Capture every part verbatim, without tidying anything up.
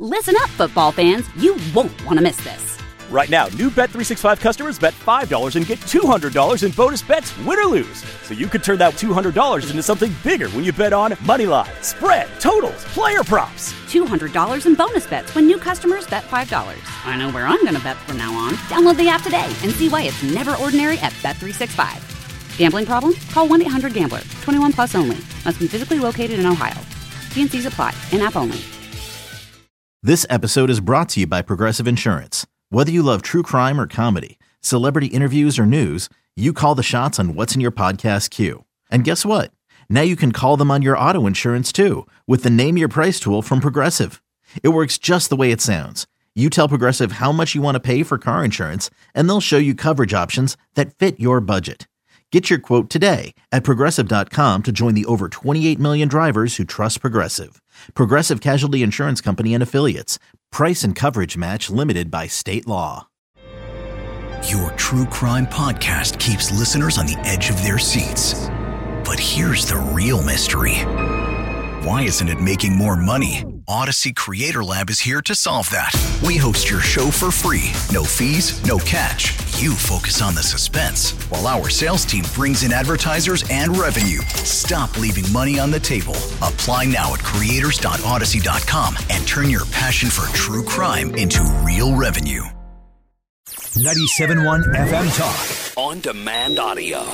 Listen up, football fans. You won't want to miss this. Right now, new Bet three sixty-five customers bet five dollars and get two hundred dollars in bonus bets, win or lose. So you could turn that two hundred dollars into something bigger when you bet on money line, spread, totals, player props. two hundred dollars in bonus bets when new customers bet five dollars. I know where I'm going to bet from now on. Download the app today and see why it's never ordinary at Bet three sixty-five. Gambling problem? Call one eight hundred gambler. twenty-one plus only. Must be physically located in Ohio. T and C's apply. In-app only. This episode is brought to you by Progressive Insurance. Whether you love true crime or comedy, celebrity interviews or news, you call the shots on what's in your podcast queue. And guess what? Now you can call them on your auto insurance too with the Name Your Price tool from Progressive. It works just the way it sounds. You tell Progressive how much you want to pay for car insurance, and they'll show you coverage options that fit your budget. Get your quote today at Progressive dot com to join the over twenty-eight million drivers who trust Progressive. Progressive Casualty Insurance Company and Affiliates. Price and coverage match limited by state law. Your true crime podcast keeps listeners on the edge of their seats. But here's the real mystery. Why isn't it making more money? Odyssey Creator Lab is here to solve that. We host your show for free. No fees, no catch. You focus on the suspense, while our sales team brings in advertisers and revenue. Stop leaving money on the table. Apply now at creators dot odyssey dot com and turn your passion for true crime into real revenue. ninety-seven point one F M Talk. On demand audio.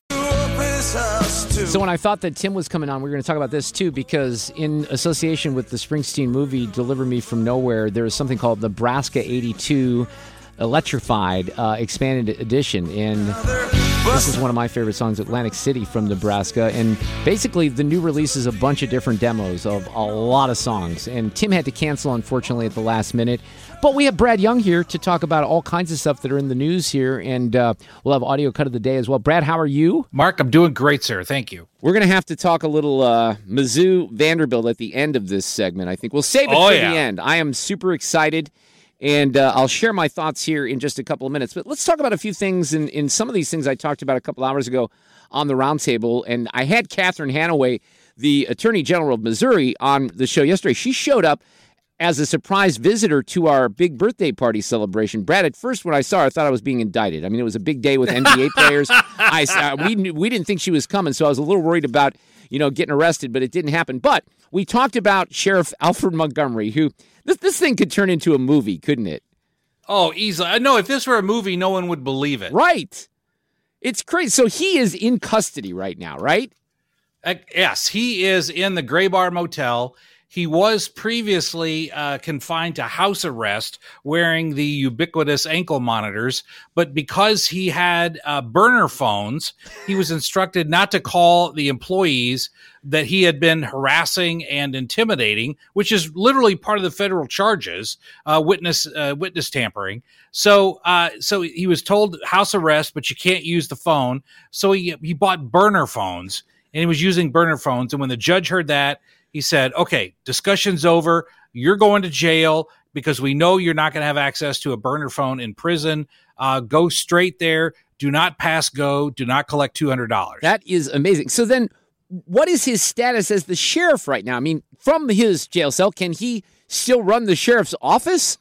So when I thought that Tim was coming on, we were going to talk about this too, because in association with the Springsteen movie Deliver Me From Nowhere, there is something called Nebraska eighty-two Electrified uh, Expanded Edition. And this is one of my favorite songs, Atlantic City from Nebraska. And basically the new release is a bunch of different demos of a lot of songs. And Tim had to cancel, unfortunately, at the last minute. But we have Brad Young here to talk about all kinds of stuff that are in the news here, and uh, we'll have audio cut of the day as well. Brad, how are you? Mark, I'm doing great, sir. Thank you. We're going to have to talk a little uh, Mizzou Vanderbilt at the end of this segment, I think. We'll save it oh, for yeah. the end. I am super excited, and uh, I'll share my thoughts here in just a couple of minutes. But let's talk about a few things, and in some of these things I talked about a couple hours ago on the roundtable, and I had Catherine Hanaway, the Attorney General of Missouri, on the show yesterday. She showed up as a surprise visitor to our big birthday party celebration. Brad, at first when I saw her, I thought I was being indicted. I mean, it was a big day with N B A players. I, uh, we, we didn't think she was coming, so I was a little worried about, you know, getting arrested, but it didn't happen. But we talked about Sheriff Alfred Montgomery, who, this, this thing could turn into a movie, couldn't it? Oh, easily. I know if this were a movie, no one would believe it. Right. It's crazy. So he is in custody right now, right? Uh, yes, he is in the Gray Bar Motel. He was previously uh, confined to house arrest wearing the ubiquitous ankle monitors, but because he had uh, burner phones, he was instructed not to call the employees that he had been harassing and intimidating, which is literally part of the federal charges, uh, witness uh, witness tampering. So uh, so he was told house arrest, but you can't use the phone. So he, he bought burner phones, and he was using burner phones. And when the judge heard that, he said, okay, discussion's over. You're going to jail because we know you're not going to have access to a burner phone in prison. Uh, go straight there. Do not pass go. Do not collect two hundred dollars. That is amazing. So then what is his status as the sheriff right now? I mean, from his jail cell, can he still run the sheriff's office?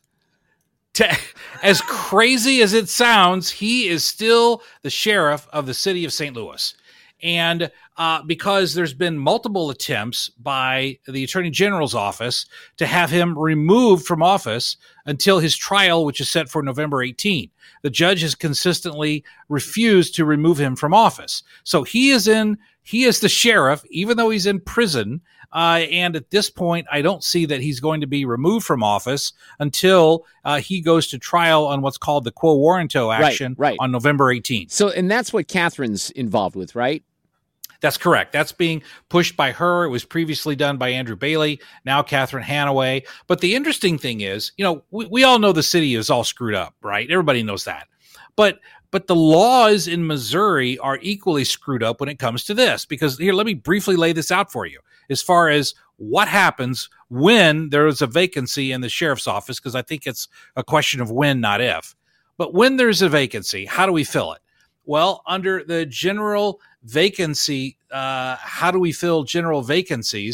As crazy as it sounds, he is still the sheriff of the city of Saint Louis. And uh, because there's been multiple attempts by the Attorney General's office to have him removed from office until his trial, which is set for November eighteenth. The judge has consistently refused to remove him from office. So he is in, he is the sheriff, even though he's in prison. Uh, and at this point, I don't see that he's going to be removed from office until uh, he goes to trial on what's called the quo warranto action right, right. on November eighteenth. So, and that's what Catherine's involved with, right? That's correct. That's being pushed by her. It was previously done by Andrew Bailey, now Catherine Hanaway. But the interesting thing is, you know, we, we all know the city is all screwed up, right? Everybody knows that. But but the laws in Missouri are equally screwed up when it comes to this. Because here, let me briefly lay this out for you as far as what happens when there is a vacancy in the sheriff's office, because I think it's a question of when, not if. But when there's a vacancy, how do we fill it? Well, under the general vacancy, uh, how do we fill general vacancies?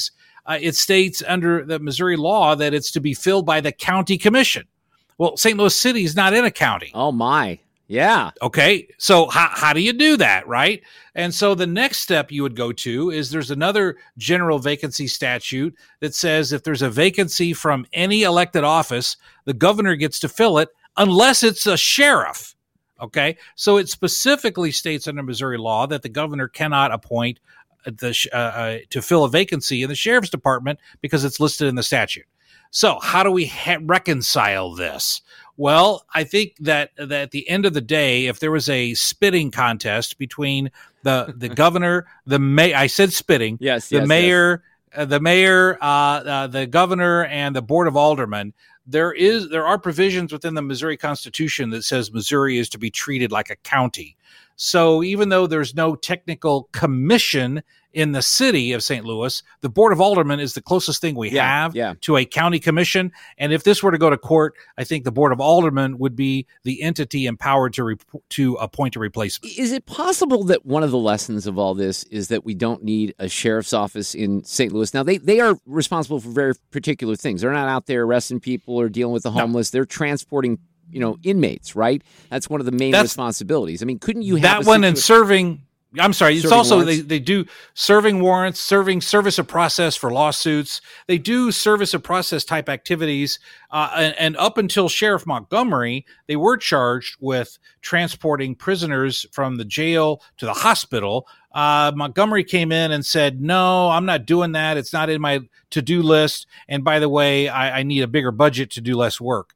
uh, it states under the Missouri law that it's to be filled by the county commission. Well, Saint Louis City is not in a county. Oh, my. Yeah. Okay. So how, how do you do that, right? And so the next step you would go to is there's another general vacancy statute that says if there's a vacancy from any elected office, the governor gets to fill it unless it's a sheriff. Okay. So it specifically states under Missouri law that the governor cannot appoint the uh, uh, to fill a vacancy in the sheriff's department because it's listed in the statute. So how do we ha- reconcile this? Well, I think that, that at the end of the day, if there was a spitting contest between the the governor, the mayor, I said spitting, yes, the yes, mayor, yes. Uh, the mayor, uh, uh, the governor, and the board of aldermen, there is there are provisions within the Missouri Constitution that says Missouri is to be treated like a county. So even though there's no technical commission in the city of Saint Louis, the Board of Aldermen is the closest thing we yeah, have yeah. to a county commission. And if this were to go to court, I think the Board of Aldermen would be the entity empowered to re- to appoint a replacement. Is it possible that one of the lessons of all this is that we don't need a sheriff's office in Saint Louis? Now, they, they are responsible for very particular things. They're not out there arresting people or dealing with the homeless. No. They're transporting you know, inmates, right? That's one of the main That's, responsibilities. I mean, couldn't you have that a one situa- and serving? I'm sorry. It's serving also warrants? they, they do serving warrants, serving service of process for lawsuits. They do service of process type activities, uh, and, and up until Sheriff Montgomery, they were charged with transporting prisoners from the jail to the hospital. Uh, Montgomery came in and said, "No, I'm not doing that. It's not in my to-do list. And by the way, I, I need a bigger budget to do less work."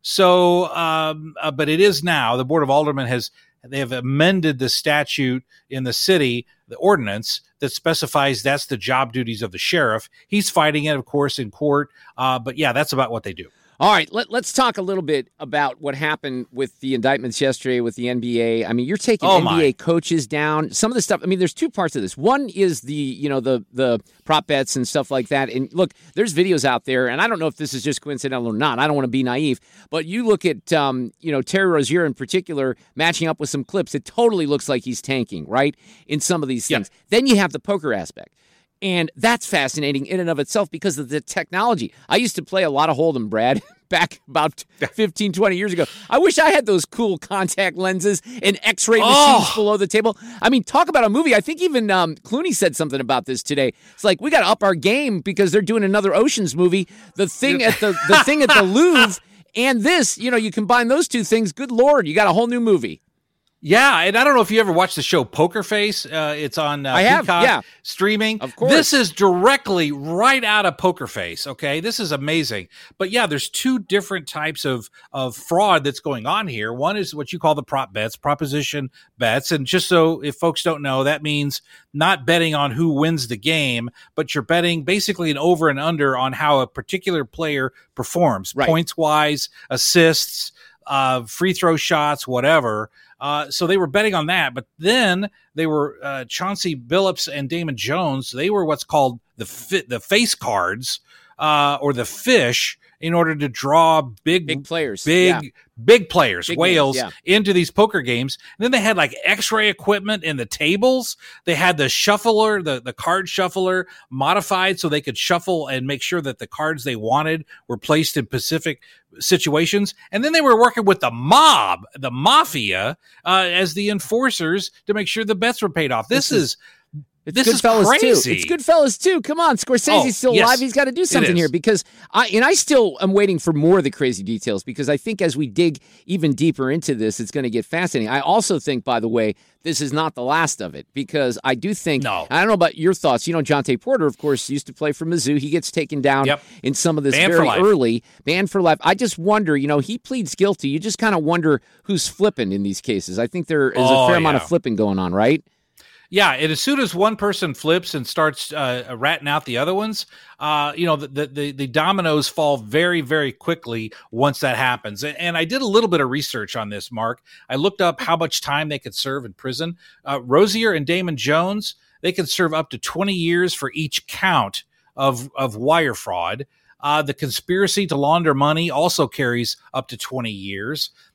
So, um, uh, but it is now the Board of Aldermen has, they have amended the statute in the city, the ordinance that specifies that's the job duties of the sheriff. He's fighting it, of course, in court. Uh, but yeah, that's about what they do. All right, let, let's talk a little bit about what happened with the indictments yesterday with the N B A. I mean, you're taking oh N B A my. coaches down. Some of the stuff, I mean, there's two parts of this. One is the, you know, the the prop bets and stuff like that. And look, there's videos out there, and I don't know if this is just coincidental or not. I don't want to be naive, but you look at, um, you know, Terry Rozier in particular matching up with some clips. It totally looks like he's tanking, right, in some of these things. Yeah. Then you have the poker aspect. And that's fascinating in and of itself because of the technology. I used to play a lot of Hold'em, Brad, back about fifteen, twenty years ago. I wish I had those cool contact lenses and X-ray oh. machines below the table. I mean, talk about a movie. I think even um, Clooney said something about this today. It's like, we got to up our game because they're doing another Ocean's movie. The thing at the the thing at the Louvre and this, you know, you combine those two things, good Lord, you got a whole new movie. Yeah, and I don't know if you ever watched the show Poker Face. Uh, it's on uh, I have, Peacock yeah. streaming. Of course. This is directly right out of Poker Face, okay? This is amazing. But yeah, there's two different types of, of fraud that's going on here. One is what you call the prop bets, proposition bets. And just so if folks don't know, that means not betting on who wins the game, but you're betting basically an over and under on how a particular player performs, right. points-wise, assists, uh, free throw shots, whatever. Uh, so they were betting on that, but then they were uh, Chauncey Billups and Damon Jones. They were what's called the fi- the face cards uh, or the fish in order to draw big, big players, big, yeah. big players, big whales names, yeah. into these poker games. And then they had like X-ray equipment in the tables. They had the shuffler, the, the card shuffler modified so they could shuffle and make sure that the cards they wanted were placed in specific situations. And then they were working with the mob, the mafia, uh, as the enforcers to make sure the bets were paid off. This, this is, is It's this Goodfellas is crazy. too. It's Goodfellas too. Come on, Scorsese's oh, still yes, alive. He's got to do something here because I and I still am waiting for more of the crazy details because I think as we dig even deeper into this, it's going to get fascinating. I also think, by the way, this is not the last of it because I do think. No. I don't know about your thoughts. You know, Jonte Porter, of course, used to play for Mizzou. He gets taken down yep. in some of this Banned very early. Banned for life. I just wonder. You know, he pleads guilty. You just kind of wonder who's flipping in these cases. I think there is oh, a fair yeah. amount of flipping going on, right? Yeah, and as soon as one person flips and starts uh, ratting out the other ones, uh, you know, the, the the dominoes fall very, very quickly once that happens. And I did a little bit of research on this, Mark. I looked up how much time they could serve in prison. Uh, Rozier and Damon Jones, they could serve up to twenty years for each count of, of wire fraud. Uh, the conspiracy to launder money also carries up to twenty years.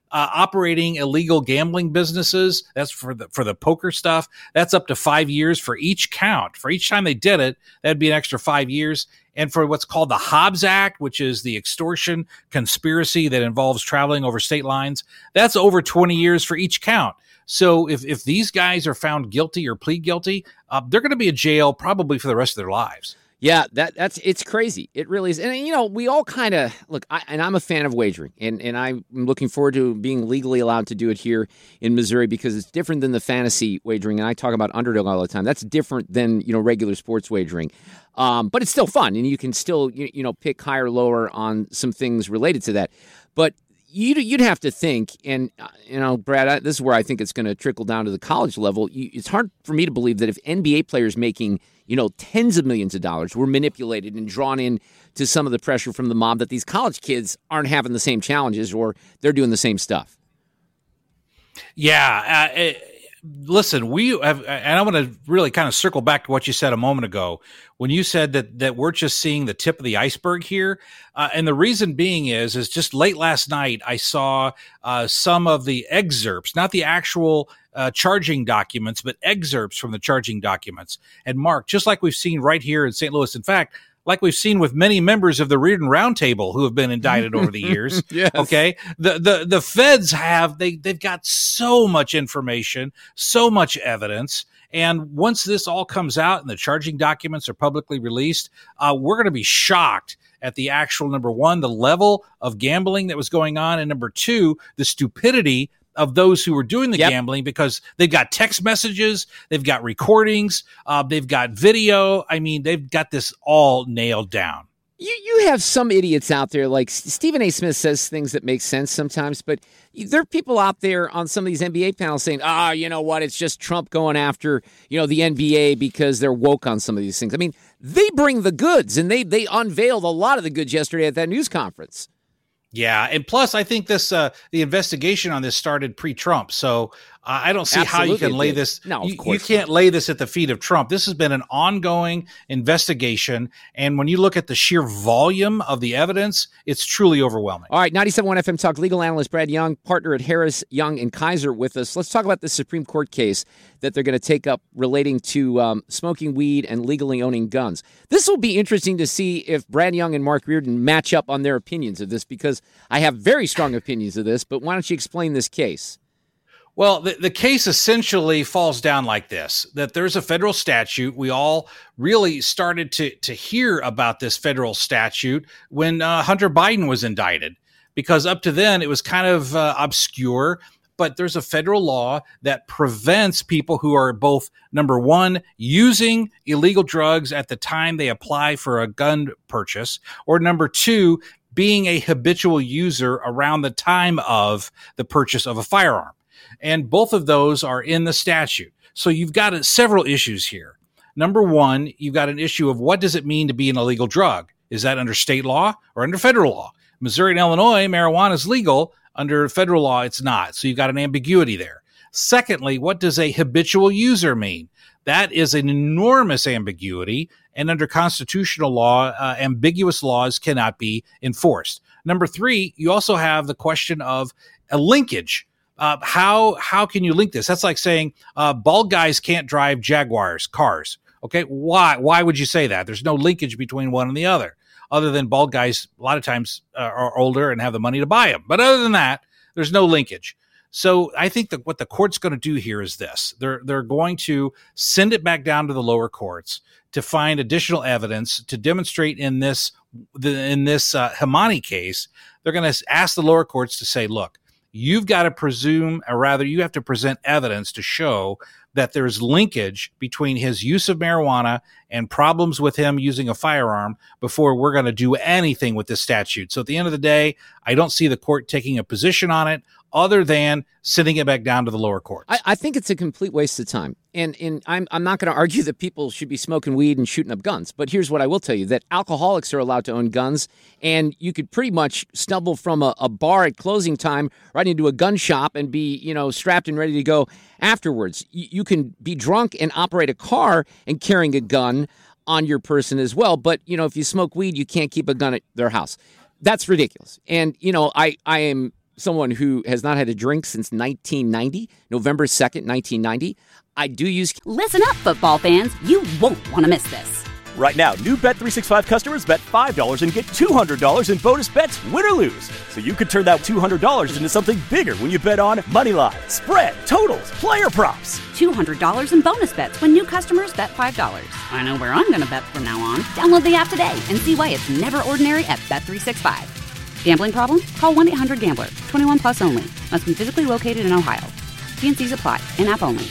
uh, operating illegal gambling businesses. That's for the for the poker stuff. That's up to five years for each count. For each time they did it, that'd be an extra five years. And for what's called the Hobbs Act, which is the extortion conspiracy that involves traveling over state lines, that's over twenty years for each count. So if, if these guys are found guilty or plead guilty, uh, they're going to be in jail probably for the rest of their lives. Yeah, that that's it's crazy. It really is. And, you know, we all kind of look, I, and I'm a fan of wagering, and, and I'm looking forward to being legally allowed to do it here in Missouri because it's different than the fantasy wagering. And I talk about underdog all the time. That's different than, you know, regular sports wagering. Um, but it's still fun, and you can still, you, you know, pick higher or lower on some things related to that. But you'd, you'd have to think, and, uh, you know, Brad, I, this is where I think it's going to trickle down to the college level. You, it's hard for me to believe that if N B A players making, you know, tens of millions of dollars were manipulated and drawn in to some of the pressure from the mob, that these college kids aren't having the same challenges or they're doing the same stuff. Yeah. Uh, it, listen, we have, and I want to really kind of circle back to what you said a moment ago when you said that that we're just seeing the tip of the iceberg here. Uh, and the reason being is, is just late last night, I saw uh, some of the excerpts, not the actual uh, charging documents, but excerpts from the charging documents. And Mark, just like we've seen right here in Saint Louis, in fact, like we've seen with many members of the Reardon Roundtable who have been indicted over the years. Yes. Okay. The, the, the feds have, they, they've got so much information, so much evidence. And once this all comes out and the charging documents are publicly released, uh, we're going to be shocked at the actual, number one, the level of gambling that was going on. And number two, the stupidity of those who were doing the yep. gambling, because they've got text messages, they've got recordings, uh, they've got video. I mean, they've got this all nailed down. You you have some idiots out there, like Stephen A. Smith says things that make sense sometimes, but there are people out there on some of these N B A panels saying, ah, oh, you know what, it's just Trump going after, you know, the N B A because they're woke on some of these things. I mean, they bring the goods, and they they unveiled a lot of the goods yesterday at that news conference. Yeah, and plus, I think this uh, the investigation on this started pre-Trump, so uh, I don't see Absolutely how you can lay did. this. No, of you, course you can't not. lay this at the feet of Trump. This has been an ongoing investigation, and when you look at the sheer volume of the evidence, it's truly overwhelming. All right, ninety-seven point one F M Talk legal analyst Brad Young, partner at Harris, Young and Kaiser, with us. Let's talk about the Supreme Court case that they're going to take up relating to um, smoking weed and legally owning guns. This will be interesting to see if Brad Young and Mark Reardon match up on their opinions of this, because I have very strong opinions of this, but why don't you explain this case? Well, the, the case essentially falls down like this, that there's a federal statute. We all really started to, to hear about this federal statute when uh, Hunter Biden was indicted, because up to then it was kind of uh, obscure. But there's a federal law that prevents people who are both, number one, using illegal drugs at the time they apply for a gun purchase, or number two, being a habitual user around the time of the purchase of a firearm. And both of those are in the statute. So you've got uh, several issues here. Number one, you've got an issue of what does it mean to be an illegal drug? Is that under state law or under federal law? Missouri and Illinois, marijuana is legal. Under federal law, it's not. So you've got an ambiguity there. Secondly, what does a habitual user mean? That is an enormous ambiguity. And under constitutional law, uh, ambiguous laws cannot be enforced. Number three, you also have the question of a linkage. Uh, how how can you link this? That's like saying uh, bald guys can't drive Jaguars cars. Okay, why? Why would you say that? There's no linkage between one and the other, other than bald guys a lot of times uh, are older and have the money to buy them. But other than that, there's no linkage. So I think that what the court's going to do here is this. They're they're going to send it back down to the lower courts to find additional evidence to demonstrate in this the, in this uh, Hamani case. They're going to ask the lower courts to say, look, you've got to presume, or rather you have to present evidence to show that there's linkage between his use of marijuana and problems with him using a firearm before we're going to do anything with this statute. So at the end of the day, I don't see the court taking a position on it other than sending it back down to the lower courts. I, I think it's a complete waste of time. And and I'm I'm not going to argue that people should be smoking weed and shooting up guns. But here's what I will tell you, that alcoholics are allowed to own guns. And you could pretty much stumble from a, a bar at closing time right into a gun shop and be, you know, strapped and ready to go afterwards. You, you can be drunk and operate a car and carrying a gun on your person as well. But, you know, if you smoke weed, you can't keep a gun at their house. That's ridiculous. And, you know, I, I am someone who has not had a drink since nineteen ninety, November second, nineteen ninety. I do use... Listen up, football fans. You won't want to miss this. Right now, new Bet three sixty-five customers bet five dollars and get two hundred dollars in bonus bets, win or lose. So you could turn that two hundred dollars into something bigger when you bet on money line, spread, totals, player props. two hundred dollars in bonus bets when new customers bet five dollars. I know where I'm going to bet from now on. Download the app today and see why it's never ordinary at Bet three sixty-five. Gambling problem? Call one eight hundred gambler. twenty-one plus only. Must be physically located in Ohio. T and C's apply. In-app only.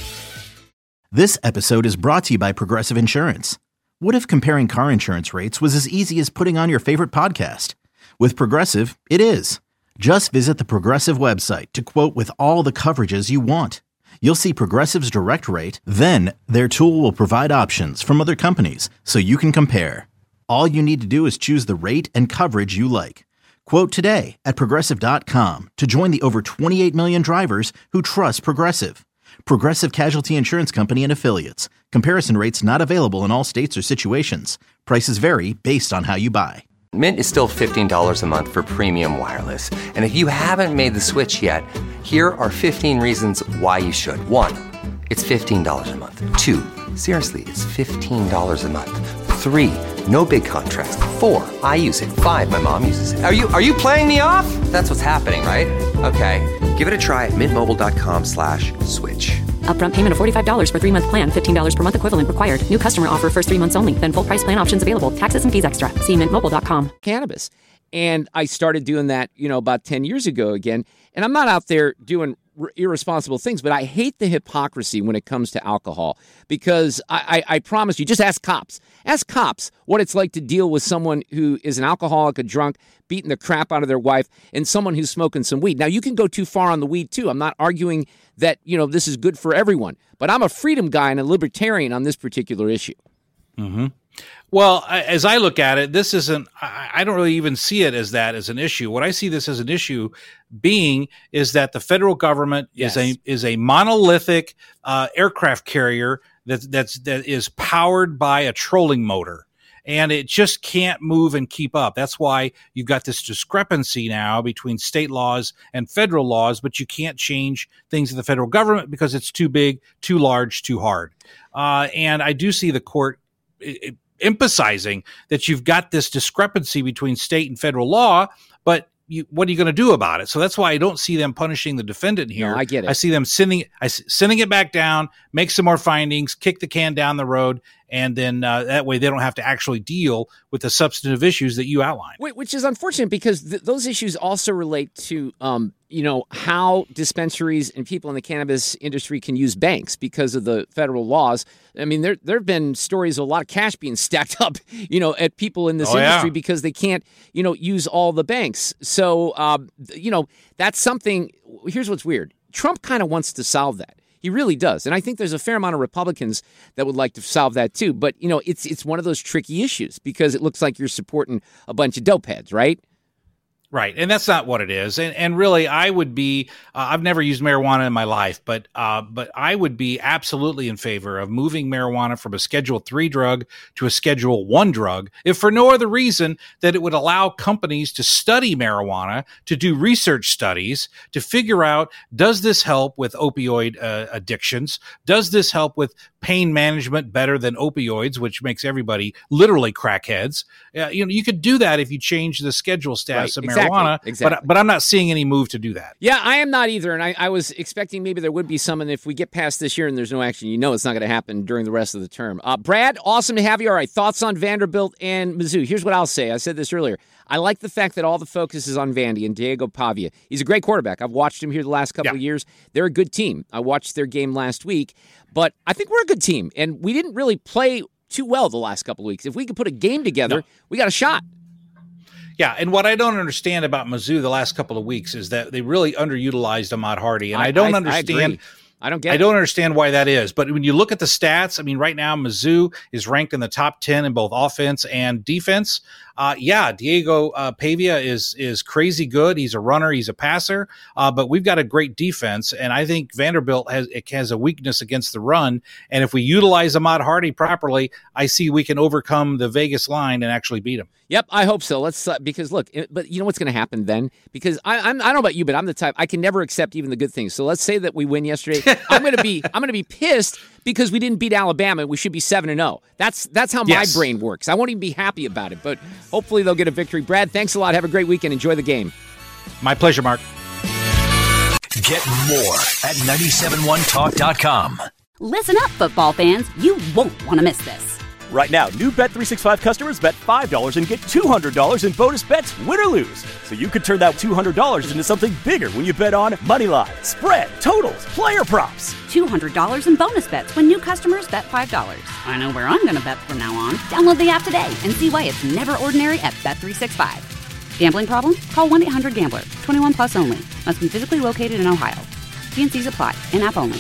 This episode is brought to you by Progressive Insurance. What if comparing car insurance rates was as easy as putting on your favorite podcast? With Progressive, it is. Just visit the Progressive website to quote with all the coverages you want. You'll see Progressive's direct rate, then their tool will provide options from other companies so you can compare. All you need to do is choose the rate and coverage you like. Quote today at Progressive dot com to join the over twenty-eight million drivers who trust Progressive. Progressive Casualty Insurance Company and Affiliates. Comparison rates not available in all states or situations. Prices vary based on how you buy. Mint is still fifteen dollars a month for premium wireless. And if you haven't made the switch yet, here are fifteen reasons why you should. One, it's fifteen dollars a month. Two, seriously, it's fifteen dollars a month. Three, no big contrast. Four, I use it. Five, my mom uses it. Are you are you playing me off? That's what's happening, right? Okay, give it a try at mintmobile.com slash switch. Upfront payment of forty-five dollars for three-month plan, fifteen dollars per month equivalent required. New customer offer first three months only. Then full price plan options available. Taxes and fees extra. See mint mobile dot com. Cannabis. And I started doing that, you know, about ten years ago again. And I'm not out there doing r- irresponsible things, but I hate the hypocrisy when it comes to alcohol because I, I, I promise you, just ask cops. Ask cops what it's like to deal with someone who is an alcoholic, a drunk, beating the crap out of their wife, and someone who's smoking some weed. Now, you can go too far on the weed, too. I'm not arguing that, you know, this is good for everyone, but I'm a freedom guy and a libertarian on this particular issue. Mm-hmm. Well, I- as I look at it, this isn't, I-, I don't really even see it as that as an issue. What I see this as an issue being is that the federal government Yes. is a is a monolithic uh, aircraft carrier that that's that is powered by a trolling motor. And it just can't move and keep up. That's why you've got this discrepancy now between state laws and federal laws, but you can't change things in the federal government because it's too big, too large, too hard. Uh, and I do see the court it, emphasizing that you've got this discrepancy between state and federal law, but you, what are you going to do about it? So that's why I don't see them punishing the defendant here. No, I get it. I see them sending, I, sending it back down, make some more findings, kick the can down the road, and then uh, that way they don't have to actually deal with the substantive issues that you outlined. Which is unfortunate because th- those issues also relate to, um, you know, how dispensaries and people in the cannabis industry can use banks because of the federal laws. I mean, there there have been stories of a lot of cash being stacked up, you know, at people in this Oh, industry yeah. because they can't, you know, use all the banks. So, um, you know, that's something. Here's what's weird. Trump kind of wants to solve that. He really does. And I think there's a fair amount of Republicans that would like to solve that too. But, you know, it's it's one of those tricky issues because it looks like you're supporting a bunch of dope heads, right? Right. And that's not what it is. And and really, I would be, uh, I've never used marijuana in my life, but uh, but I would be absolutely in favor of moving marijuana from a Schedule three drug to a Schedule one drug, if for no other reason that it would allow companies to study marijuana, to do research studies, to figure out, does this help with opioid uh, addictions? Does this help with pain management better than opioids, which makes everybody literally crackheads? Uh, you know, you could do that if you change the schedule status Right, of exactly, marijuana, exactly. but but I'm not seeing any move to do that. Yeah, I am not either. And I, I was expecting maybe there would be some. And if we get past this year and there's no action, you know it's not going to happen during the rest of the term. Uh, Brad, awesome to have you. All right, thoughts on Vanderbilt and Mizzou. Here's what I'll say. I said this earlier. I like the fact that all the focus is on Vandy and Diego Pavia. He's a great quarterback. I've watched him here the last couple Yeah. of years. They're a good team. I watched their game last week. But I think we're a good team. And we didn't really play too well the last couple of weeks. If we could put a game together, No. we got a shot. Yeah, and what I don't understand about Mizzou the last couple of weeks is that they really underutilized Ahmad Hardy, and I, I- don't I- I understand. agree. I don't get I it. don't understand why that is. But when you look at the stats, I mean, right now, Mizzou is ranked in the top ten in both offense and defense. Uh, yeah, Diego uh, Pavia is is crazy good. He's a runner. He's a passer. Uh, but we've got a great defense. And I think Vanderbilt has it has a weakness against the run. And if we utilize Ahmad Hardy properly, I see we can overcome the Vegas line and actually beat him. Yep, I hope so. Let's uh, because look, it, but you know what's going to happen then? Because I, I'm I don't know about you, but I'm the type I can never accept even the good things. So let's say that we win yesterday. I'm going to be I'm going to be pissed because we didn't beat Alabama. We should be seven and zero. That's that's how Yes. my brain works. I won't even be happy about it. But hopefully they'll get a victory. Brad, thanks a lot. Have a great weekend. Enjoy the game. My pleasure, Mark. Get more at nine seven one talk dot com. Listen up, football fans. You won't want to miss this. Right now, new Bet three sixty-five customers bet five dollars and get two hundred dollars in bonus bets, win or lose. So you could turn that two hundred dollars into something bigger when you bet on Moneyline, spread, totals, player props. two hundred dollars in bonus bets when new customers bet five dollars. I know where I'm going to bet from now on. Download the app today and see why it's never ordinary at Bet three sixty-five. Gambling problem? Call one eight hundred gambler. twenty-one plus only. Must be physically located in Ohio. T and C's apply. In-app only.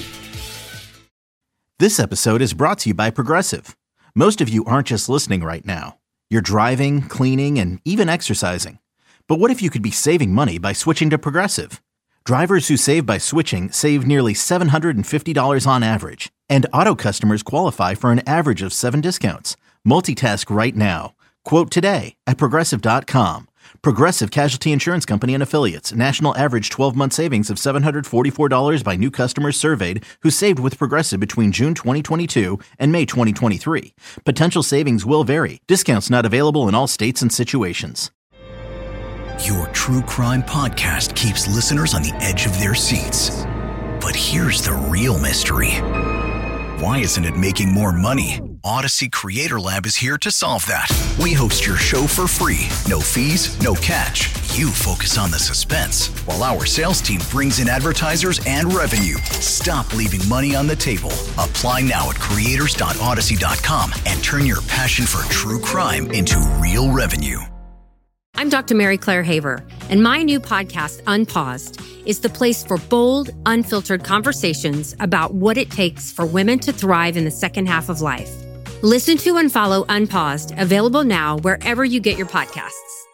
This episode is brought to you by Progressive. Most of you aren't just listening right now. You're driving, cleaning, and even exercising. But what if you could be saving money by switching to Progressive? Drivers who save by switching save nearly seven hundred fifty dollars on average. And auto customers qualify for an average of seven discounts. Multitask right now. Quote today at Progressive dot com. Progressive Casualty Insurance Company and Affiliates. National average twelve-month savings of seven hundred forty-four dollars by new customers surveyed who saved with Progressive between June twenty twenty-two and May twenty twenty-three. Potential savings will vary. Discounts not available in all states and situations. Your true crime podcast keeps listeners on the edge of their seats. But here's the real mystery. Why isn't it making more money? Odyssey Creator Lab is here to solve that. We host your show for free. No fees, no catch. You focus on the suspense, while our sales team brings in advertisers and revenue. Stop leaving money on the table. Apply now at creators dot odyssey dot com and turn your passion for true crime into real revenue. I'm Doctor Mary Claire Haver, and my new podcast, Unpaused, is the place for bold, unfiltered conversations about what it takes for women to thrive in the second half of life. Listen to and follow Unpaused, available now wherever you get your podcasts.